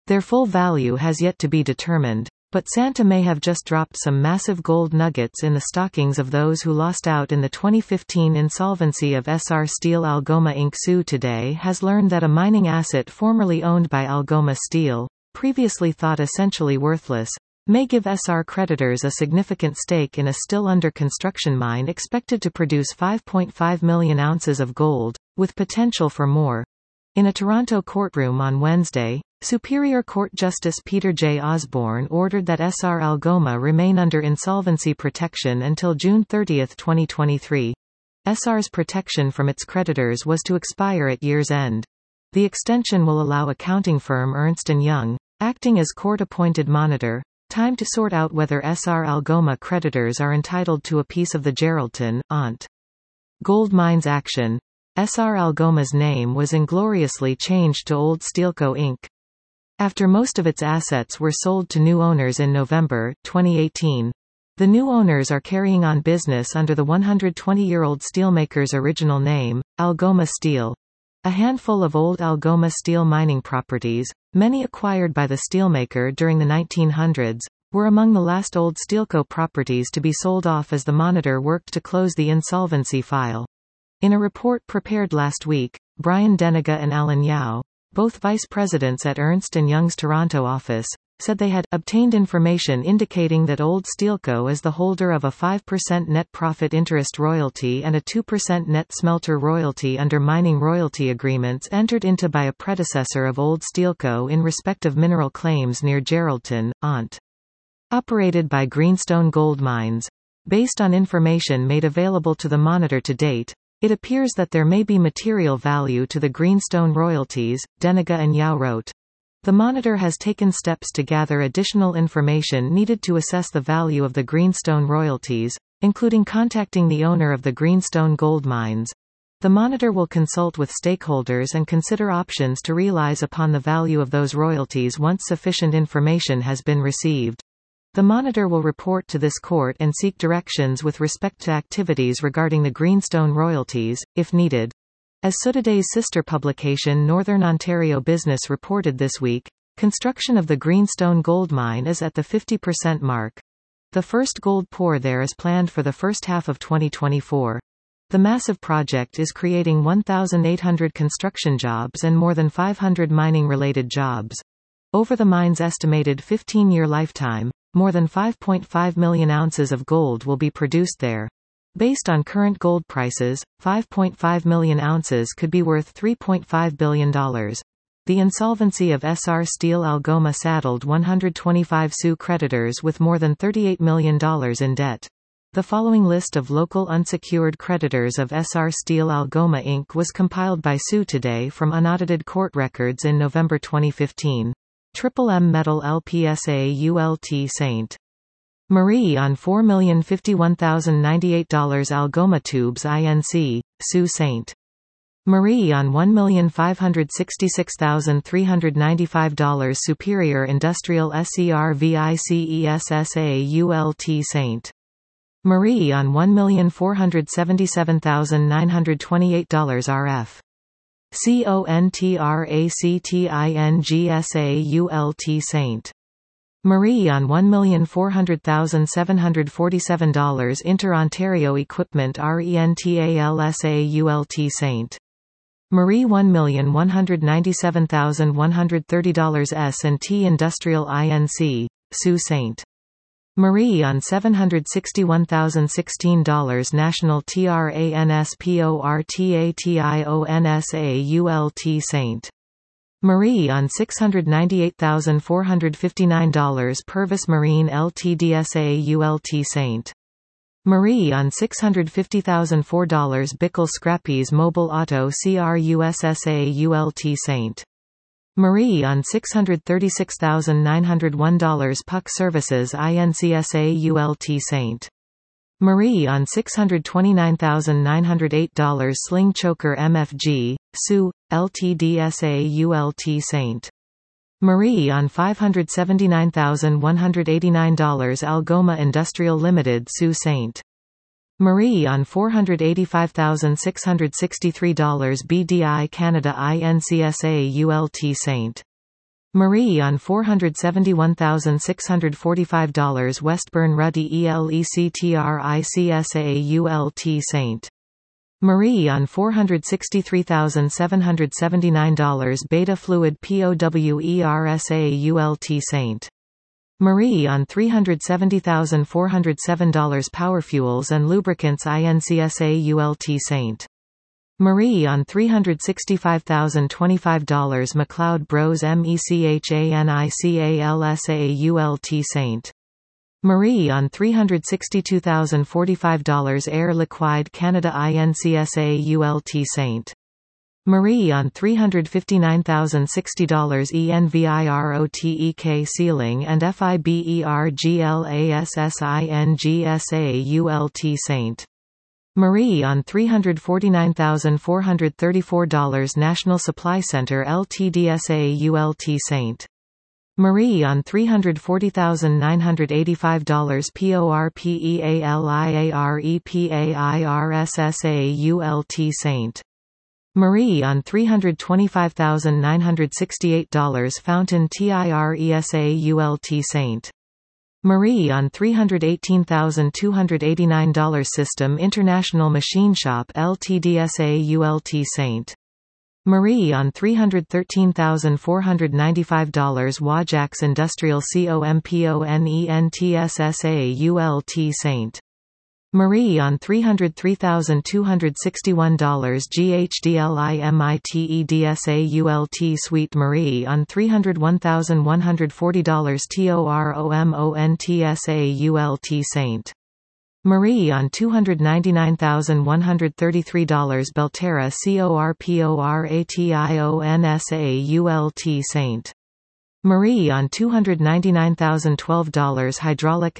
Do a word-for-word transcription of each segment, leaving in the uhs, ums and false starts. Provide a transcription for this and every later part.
Their full value has yet to be determined, but Santa may have just dropped some massive gold nuggets in the stockings of those who lost out in the twenty fifteen insolvency of S R Steel. Algoma Incorporated. Sue today has learned that a mining asset formerly owned by Algoma Steel, previously thought essentially worthless, may give S R creditors a significant stake in a still under construction mine expected to produce five point five million ounces of gold, with potential for more. In a Toronto courtroom on Wednesday, Superior Court Justice Peter J. Osborne ordered that S R Algoma remain under insolvency protection until June thirtieth twenty twenty-three. S R's protection from its creditors was to expire at year's end. The extension will allow accounting firm Ernst and Young, acting as court-appointed monitor, time to sort out whether S R Algoma creditors are entitled to a piece of the Geraldton, Ont. Gold Mines action. S R Algoma's name was ingloriously changed to Old Steelco Incorporated. After most of its assets were sold to new owners in November twenty eighteen. The new owners are carrying on business under the one hundred twenty-year-old steelmaker's original name, Algoma Steel. A handful of old Algoma Steel mining properties, many acquired by the steelmaker during the nineteen hundreds, were among the last old Steelco properties to be sold off as the monitor worked to close the insolvency file. In a report prepared last week, Brian Denega and Alan Yao, both vice presidents at Ernst and Young's Toronto office, said they had obtained information indicating that Old Steelco is the holder of a five percent net profit interest royalty and a two percent net smelter royalty under mining royalty agreements entered into by a predecessor of Old Steelco in respect of mineral claims near Geraldton, Ont. Operated by Greenstone Gold Mines. Based on information made available to the monitor to date, it appears that there may be material value to the Greenstone royalties, Denega and Yao wrote. The monitor has taken steps to gather additional information needed to assess the value of the Greenstone royalties, including contacting the owner of the Greenstone Gold Mines. The monitor will consult with stakeholders and consider options to realize upon the value of those royalties once sufficient information has been received. The monitor will report to this court and seek directions with respect to activities regarding the Greenstone royalties, if needed. As Sudaday's sister publication Northern Ontario Business reported this week, construction of the Greenstone gold mine is at the fifty percent mark. The first gold pour there is planned for the first half of twenty twenty-four. The massive project is creating one thousand eight hundred construction jobs and more than five hundred mining-related jobs. Over the mine's estimated fifteen-year lifetime, more than five point five million ounces of gold will be produced there. Based on current gold prices, five point five million ounces could be worth three point five billion dollars. The insolvency of S R Steel Algoma saddled one hundred twenty-five Sioux creditors with more than thirty-eight million dollars in debt. The following list of local unsecured creditors of S R Steel Algoma Incorporated was compiled by Sioux today from unaudited court records in November twenty fifteen. Triple M Metal L P S A U L T Saint Marie on four million fifty-one thousand ninety-eight dollars Algoma Tubes Incorporated, Sault Ste. Marie on one million five hundred sixty-six thousand three hundred ninety-five dollars Superior Industrial Services U L T Saint Marie on one million four hundred seventy-seven thousand nine hundred twenty-eight dollars R F. Contractingsa U L T Saint Marie on one million four hundred thousand seven hundred forty-seven dollars Inter Ontario Equipment Rentalsa U L T Saint Marie one million one hundred ninety-seven thousand one hundred thirty dollars S and T Industrial Incorporated, Sault Ste. Marie on seven hundred sixty-one thousand sixteen dollars National Transportationsa U L T Saint Marie on six hundred ninety-eight thousand four hundred fifty-nine dollars Purvis Marine Ltd U L T Saint Marie on six hundred fifty thousand four dollars Bickle Scrappies Mobile Auto Crussa U L T Saint Marie on six hundred thirty-six thousand nine hundred one dollars Puck Services Incsa U L T Saint Marie on six hundred twenty-nine thousand nine hundred eight dollars Sling Choker M F G, Sioux, Ltd U L T Saint Marie on five hundred seventy-nine thousand one hundred eighty-nine dollars Algoma Industrial Limited Sault Ste. Marie on four hundred eighty-five thousand six hundred sixty-three dollars B D I Canada Incsa U L T Saint Marie on four hundred seventy-one thousand six hundred forty-five dollars Westburn Ruddy ELECTRICSAULT Saint Marie on four hundred sixty-three thousand seven hundred seventy-nine dollars Beta Fluid POWERSAULT Saint Marie on three hundred seventy thousand four hundred seven dollars Power Fuels and Lubricants INCSAULT Saint Marie on three hundred sixty-five thousand twenty-five dollars McLeod Bros MECHANICALSAULT Saint Marie on three hundred sixty-two thousand forty-five dollars Air Liquide Canada INCSAULT Saint Marie on three hundred fifty-nine thousand sixty dollars ENVIROTEK Sealing and FIBERGLASSINGSAULT Saint Marie on three hundred forty-nine thousand four hundred thirty-four dollars National Supply Center Ltd SAULT Saint Marie on three hundred forty thousand nine hundred eighty-five dollars PORPEALIAREPAIRSSAULT Saint Marie on three hundred twenty-five thousand nine hundred sixty-eight dollars Fountain TIRESAULT Saint Marie on three hundred eighteen thousand two hundred eighty-nine dollars System International Machine Shop Ltd SAULT Saint Marie on three hundred thirteen thousand four hundred ninety-five dollars Wajax Industrial COMPONENTSSAULT Saint Marie on three hundred three thousand two hundred sixty-one dollars GHDLIMITEDSAULT Sweet Marie on three hundred one thousand one hundred forty dollars TOROMONTSAULT Saint Marie on two hundred ninety-nine thousand one hundred thirty-three dollars Belterra CORPORATIONSAULT Saint Marie on two hundred ninety-nine thousand twelve dollars Hydraulic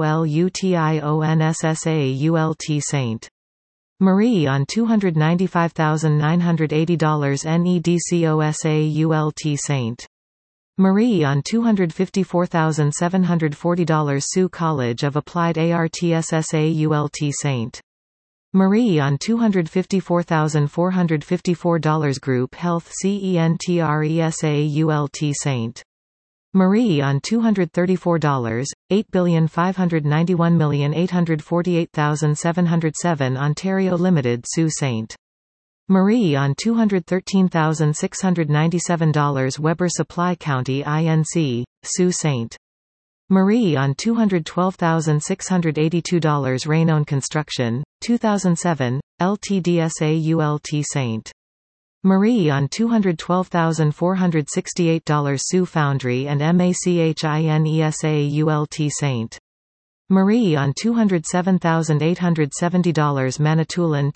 SOLUTIONSSAULT Saint Marie on two hundred ninety-five thousand nine hundred eighty dollars NEDCOSAULT Saint Marie on two hundred fifty-four thousand seven hundred forty dollars Sioux College of Applied ARTSSAULT Saint Marie on two hundred fifty-four thousand four hundred fifty-four dollars Group Health CENTRESAULT Saint Marie on two hundred thirty-four dollars eight billion five hundred ninety-one million eight hundred forty-eight thousand seven hundred seven Ontario Limited Sault Ste. Marie on two hundred thirteen thousand six hundred ninety-seven dollars Weber Supply County Inc. Sault Ste. Marie on two hundred twelve thousand six hundred eighty-two dollars Rainone Construction, two thousand seven, Ltd SAULT Saint Marie on two hundred twelve thousand four hundred sixty-eight dollars Sioux Foundry and MACHINESAULT Saint Marie on two hundred seven thousand eight hundred seventy dollars Manitoulin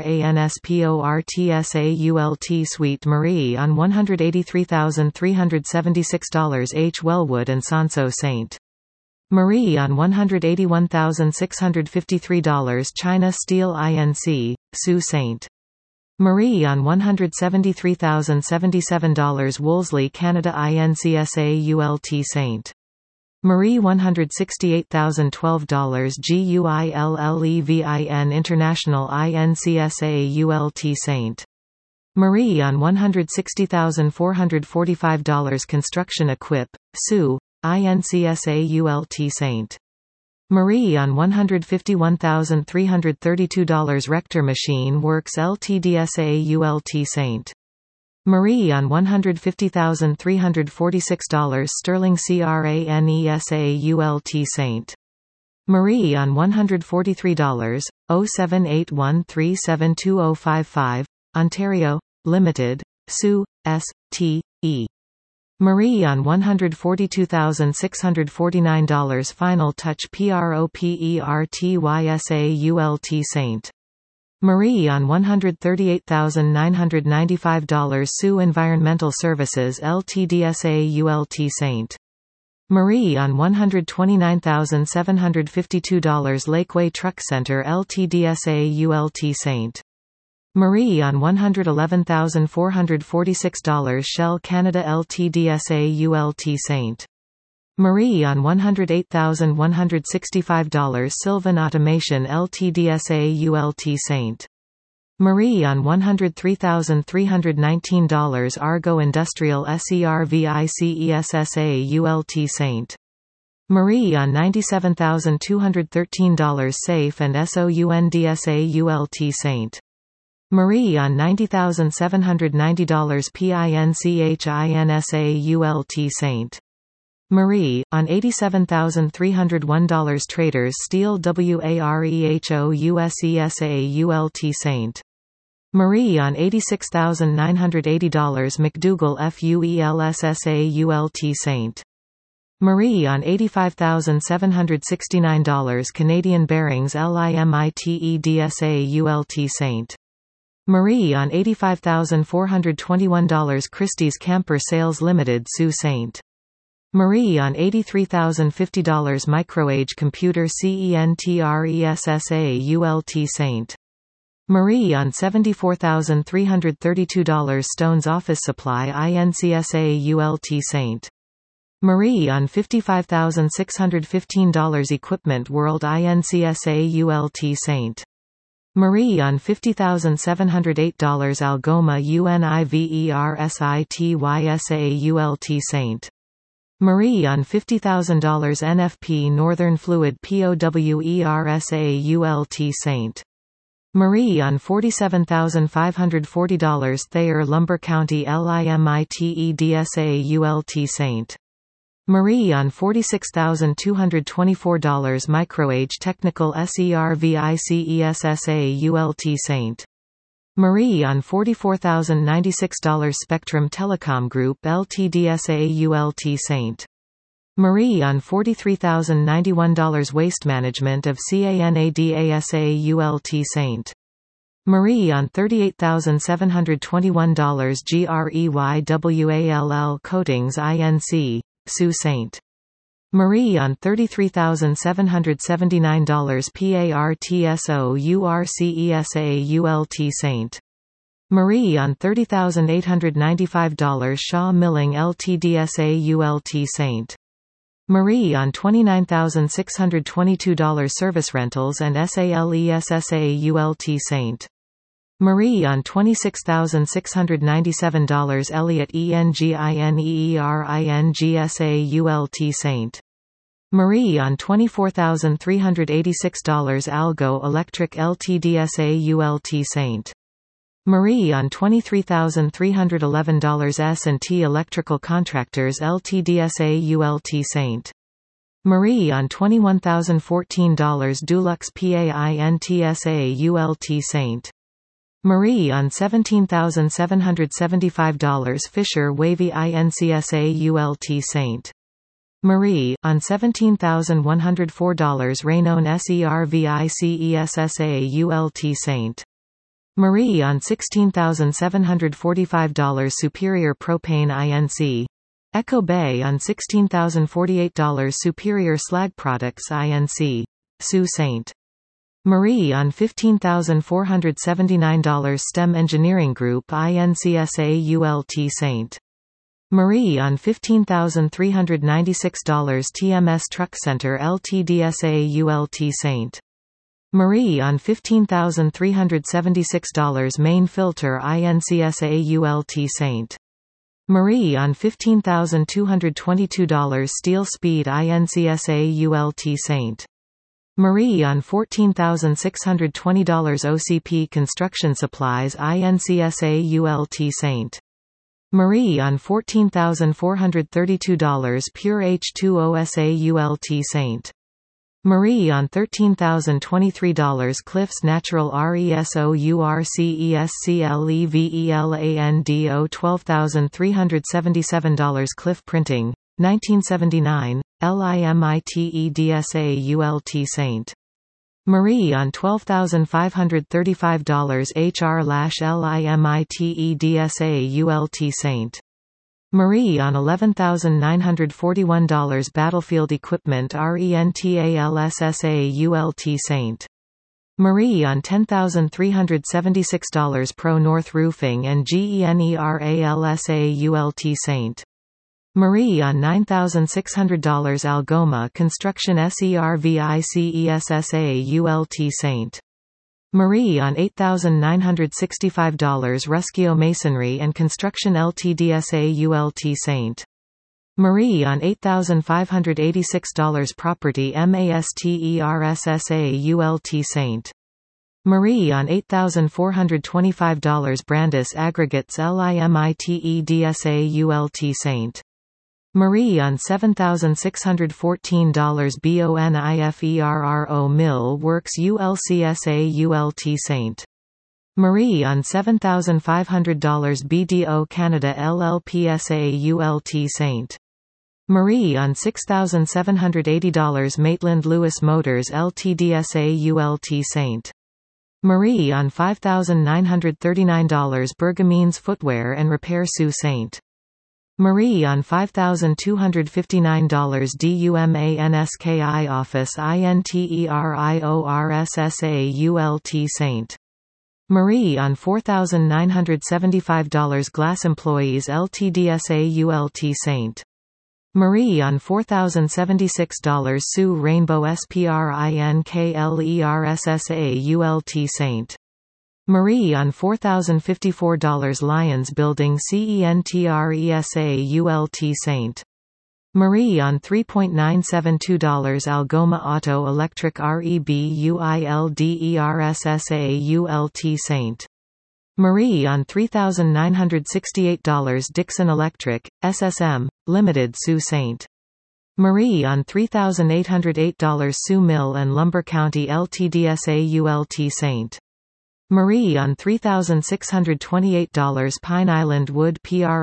TRANSPORTSAULT Sweet Marie on one hundred eighty-three thousand three hundred seventy-six dollars H. Wellwood and Sanso Saint Marie on one hundred eighty-one thousand six hundred fifty-three dollars China Steel Inc. Sault Ste. Marie on one hundred seventy-three thousand seventy-seven dollars Wolseley Canada INCSAULT Saint Marie one hundred sixty-eight thousand twelve dollars GUILLEVIN International INCSAULT Saint Marie on one hundred sixty thousand four hundred forty-five dollars Construction Equip, Sioux, INCSAULT Saint Marie on one hundred fifty-one thousand three hundred thirty-two dollars Rector Machine Works Ltd SAULT Saint Marie on one hundred fifty thousand three hundred forty-six dollars Sterling CRANESAULT Saint Marie on one hundred forty-three dollars zero seven eight one three seven two zero five five, Ontario, Limited, Sault Ste. Marie on one hundred forty-two thousand six hundred forty-nine dollars Final Touch PROPERTYSAULT Saint Marie on one hundred thirty-eight thousand nine hundred ninety-five dollars Sioux Environmental Services Ltd SAULT Saint Marie on one hundred twenty-nine thousand seven hundred fifty-two dollars Lakeway Truck Center Ltd SAULT Saint Marie on one hundred eleven thousand four hundred forty-six dollars Shell Canada Ltd SAULT Saint Marie on one hundred eight thousand one hundred sixty-five dollars Sylvan Automation Ltd SAULT Saint Marie on one hundred three thousand three hundred nineteen dollars Argo Industrial Serviceult Saint Marie on ninety-seven thousand two hundred thirteen dollars Safe and Soundsault Saint Marie on ninety thousand seven hundred ninety dollars Pinchinssault Saint Marie, on eighty-seven thousand three hundred one dollars Traders Steel Warehousessault Saint Marie on eighty-six thousand nine hundred eighty dollars McDougall Fuelsault Saint Marie on eighty-five thousand seven hundred sixty-nine dollars Canadian Bearings Limitedsault Saint Marie on eighty-five thousand four hundred twenty-one dollars Christie's Camper Sales Limited Sault Ste. Marie on eighty-three thousand fifty dollars Microage Computer Centresault Saint Marie on seventy-four thousand three hundred thirty-two dollars Stone's Office Supply Incsault Saint Marie on fifty-five thousand six hundred fifteen dollars Equipment World Incsault Saint Marie on fifty thousand seven hundred eight dollars Algoma Universault Saint Marie on fifty thousand dollars N F P Northern Fluid Powersault Saint Marie on forty-seven thousand five hundred forty dollars Thayer Lumber County Limitedsault Saint Marie on forty-six thousand two hundred twenty-four dollars Microage Technical Serviceult Saint Marie on forty-four thousand ninety-six dollars Spectrum Telecom Group Ltd Saint Marie on forty-three thousand ninety-one dollars Waste Management of Canadasault Saint Marie on thirty-eight thousand seven hundred twenty-one dollars Greywall Coatings Inc. Sault Ste. Marie on thirty-three thousand seven hundred seventy-nine dollars Partsourcesault Saint Marie on thirty thousand eight hundred ninety-five dollars Shaw Milling Ltd Sault Saint Marie on twenty-nine thousand six hundred twenty-two dollars Service Rentals and Salessault Saint Marie on twenty-six thousand six hundred ninety-seven dollars Elliott Engineeringsault Saint Marie on twenty-four thousand three hundred eighty-six dollars Algo Electric Ltd Sault Saint Marie on twenty-three thousand three hundred eleven dollars S and T Electrical Contractors Ltd Sault Saint Marie on twenty-one thousand fourteen dollars Dulux Paintsault Saint Marie on seventeen thousand seven hundred seventy-five dollars Fisher Wavy Incsault Saint Marie, on seventeen thousand one hundred four dollars Raynon Serviceult Saint Marie on sixteen thousand seven hundred forty-five dollars Superior Propane Inc. Echo Bay on sixteen thousand forty-eight dollars Superior Slag Products Inc. Sault Ste. Marie on fifteen thousand four hundred seventy-nine dollars STEM Engineering Group Incsault Saint Marie on fifteen thousand three hundred ninety-six dollars T M S Truck Center Ltd Sault Saint Marie on fifteen thousand three hundred seventy-six dollars Main Filter Incsault Saint Marie on fifteen thousand two hundred twenty-two dollars Steel Speed Incsault Saint Marie on fourteen thousand six hundred twenty dollars O C P Construction Supplies Incsault Saint Marie on fourteen thousand four hundred thirty-two dollars Pure H two O Sault Saint Marie on thirteen thousand twenty-three dollars Cliffs Natural Resourcescleveland twelve thousand three hundred seventy-seven dollars Cliff Printing, nineteen seventy-nine, Limitedsault Saint Marie on twelve thousand five hundred thirty-five dollars H R Limitedsault Saint Marie on eleven thousand nine hundred forty-one dollars Battlefield Equipment Rentalssault Saint Marie on ten thousand three hundred seventy-six dollars Pro North Roofing and Generalsault Saint Marie on nine thousand six hundred dollars Algoma Construction Serviceult Saint Marie on eight thousand nine hundred sixty-five dollars Ruscio Masonry and Construction Ltd S A U L T Saint Marie on eight thousand five hundred eighty-six dollars Property Masters S A U L T Saint Marie on eight thousand four hundred twenty-five dollars Brandis Aggregates Limited S A U L T Saint Marie on seven thousand six hundred fourteen dollars Boniferro Mill Works U L C S A U L T Saint Marie on seven thousand five hundred dollars B D O Canada L L P S A U L T Saint Marie on six thousand seven hundred eighty dollars Maitland Lewis Motors Ltd S A U L T Saint Marie on five thousand nine hundred thirty-nine dollars Bergamines Footwear and Repair Sault Ste. Marie on five thousand two hundred fifty-nine dollars DUMANSKI Office Interiors S A U L T Saint Marie on four thousand nine hundred seventy-five dollars Glass Employees Ltd S A U L T Saint Marie on four thousand seventy-six dollars Sue Rainbow Sprinklerers S A U L T Saint Marie on four thousand fifty-four dollars Lions Building Centres A U L T Saint Marie on three thousand nine hundred seventy-two dollars Algoma Auto Electric Rebuilders S A U L T Saint Marie on three thousand nine hundred sixty-eight dollars Dixon Electric, S S M, Limited Sault Ste. Marie on three thousand eight hundred eight dollars Sioux Mill and Lumber County Ltd S A U L T Saint Marie on three thousand six hundred twenty-eight dollars Pine Island Wood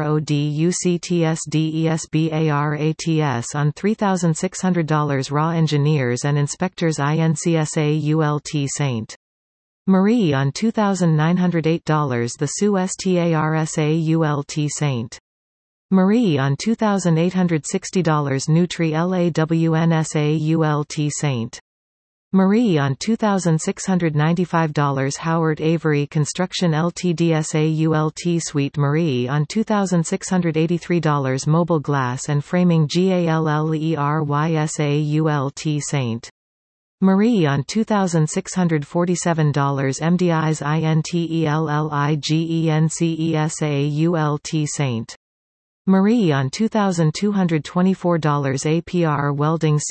Productsdesbars on three thousand six hundred dollars Raw Engineers and Inspectors Inc S A U L T Saint Marie on two thousand nine hundred eight dollars The Sioux Stars A U L T Saint Marie on two thousand eight hundred sixty dollars Nutri Lawn A U L T Saint Marie on two thousand six hundred ninety-five dollars Howard Avery Construction Ltd S A U L T Suite Marie on two thousand six hundred eighty-three dollars Mobile Glass and Framing Gallerys A U L T Saint Marie on two thousand six hundred forty-seven dollars M D Is Intelligences A U L T Saint Marie on two thousand two hundred twenty-four dollars A P R Welding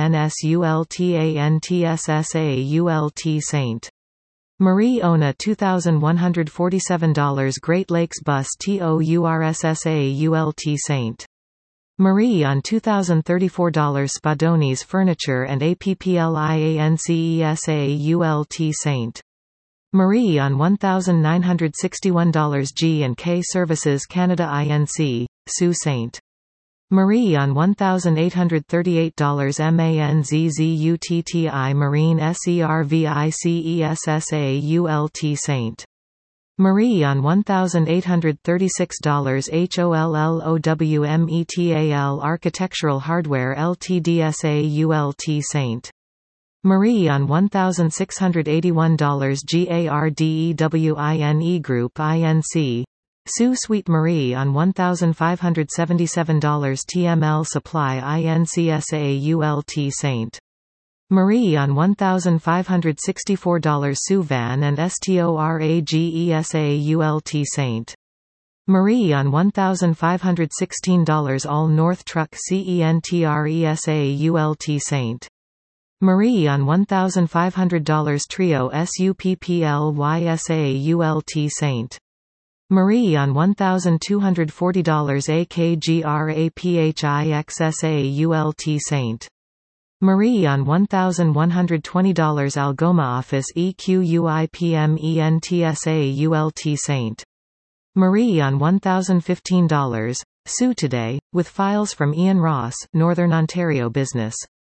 Consultants A U L T Saint Marie Ona two thousand one hundred forty-seven dollars Great Lakes Bus Tours A U L T Saint Marie on two thousand thirty-four dollars Spadoni's Furniture and Appliances A U L T Saint Marie on one thousand nine hundred sixty-one dollars G and K Services Canada Inc, Sault Ste. Marie on one thousand eight hundred thirty-eight dollars Manzzutti Marine Services A U L T Saint Marie on one thousand eight hundred thirty-six dollars HOLLOWMETAL Architectural Hardware Ltd S A U L T Saint Marie on one thousand six hundred eighty-one dollars GARDEWINE Group Inc. Sault Ste. Marie on one thousand five hundred seventy-seven dollars T M L Supply Inc A U L T Saint Marie on one thousand five hundred sixty-four dollars Suvan and Storages A U L T Saint Marie on one thousand five hundred sixteen dollars All North Truck Centres A U L T Saint Marie on one thousand five hundred dollars Trio Supplys A U L T Saint Marie on one thousand two hundred forty dollars AKGRAPHIXS A U L T Saint Marie on one thousand one hundred twenty dollars Algoma Office EQUIPMENTS A U L T Saint Marie on one thousand fifteen dollars Sue Today, with files from Ian Ross, Northern Ontario Business.